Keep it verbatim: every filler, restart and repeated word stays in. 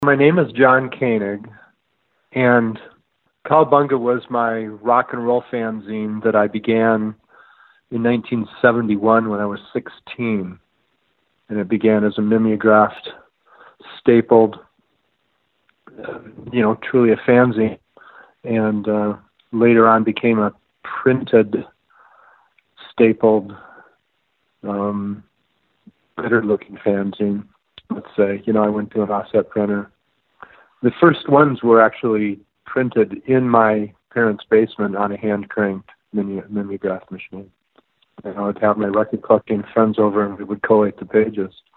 My name is John Koenig, and Cowabunga was my rock and roll fanzine that I began in nineteen seventy-one when I was sixteen. And it began as a mimeographed, stapled, uh, you know, truly a fanzine. And uh, later on became a printed, stapled, um, better-looking fanzine, let's say. You know, I went to an offset printer. The first ones were actually printed in my parents' basement on a hand-cranked mime- mimeograph machine. And I would have my record collecting friends over, and we would collate the pages.